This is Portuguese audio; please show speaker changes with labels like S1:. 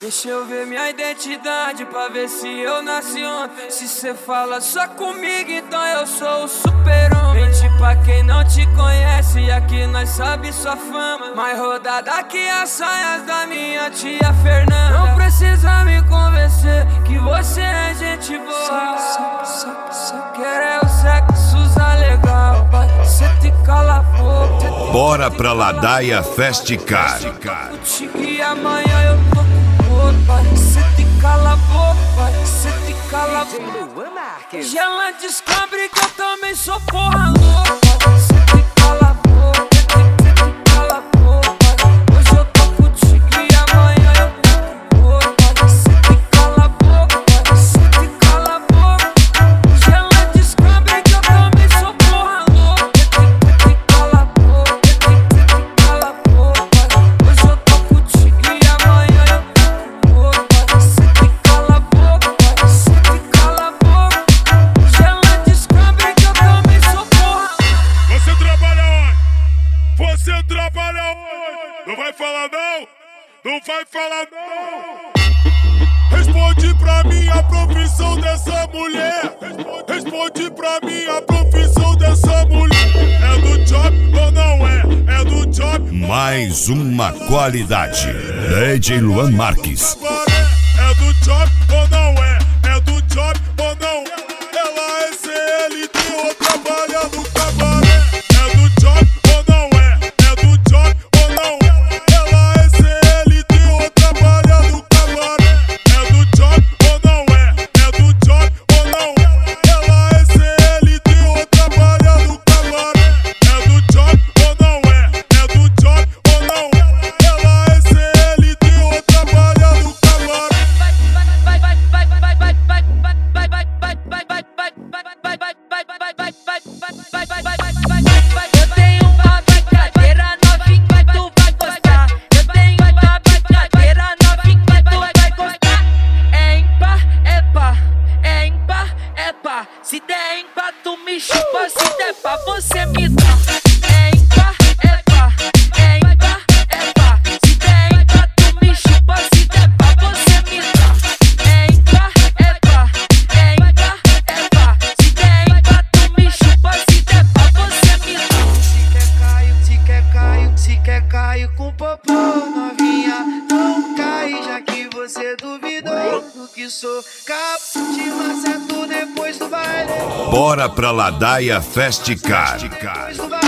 S1: Deixa eu ver minha identidade pra ver se eu nasci ontem. Se cê fala só comigo, então eu sou o super-homem. Mente pra quem não te conhece, aqui nós sabe sua fama. Mais rodada que as saias da minha tia Fernanda. Não precisa me convencer que você é gente boa. Quero é o sexo legal, cê te cala a boca.
S2: Bora pra Ladaia Festicar.
S1: Contigo e amanhã eu tô com outro. Cê te cala a boca, cê te cala a boca. Gela descobre que eu também sou porra louca. Cê te cala a boca, cê te cala a boca. Hoje eu tô contigo e amanhã eu tô com outro. Cê te cala a boca, cê te cala a boca. Gela descobre que eu também sou porra louca. Cê te cala a boca, cê te cala a boca. Hoje eu tô contigo e amanhã eu tô com outro. Cê te cala a boca, cê te cala a boca. Gela descobre que eu também sou porra.
S3: Você trabalha onde? Você trabalha onde? Não vai falar não? Não vai falar não? Responde pra mim a profissão dessa mulher. Responde pra mim a profissão dessa mulher. É do job ou não é? É do job.
S2: Mais uma qualidade. DJ Luan Marques.
S3: É do job ou não é? É do job ou não é? Ela é CLT ou trabalha no cabaré. É do job ou não é? É do job ou não é? Ela é CLT ou trabalha no cabaré. É do job ou não é? É do job ou não é? Ela é CLT ou trabalha no cabaré. É do job ou não é? É do job ou não é? Ela é CLT ou trabalha no cabaré.
S4: Eu tenho uma brincadeira novinha, tu vai gostar. Eu tenho uma brincadeira novinha, tu vai gostar. É ímpar, é pá, é ímpar, é pá. Se der ímpar, tu me chupa, se der pá, você me dá. É ímpar, é pá, é ímpar, é pá. Se der ímpar, tu me chupa, se der pá, você me dá. É ímpar, é pá, é ímpar, é pá. Se der ímpar, tu me chupa, se der pá, você me dá. Se quer caio com popô, novinha, não cai, já que você duvidou do que sou. Capo de macento depois do baile.
S2: Bora pra Ladaia Festicar.
S4: Depois do baile.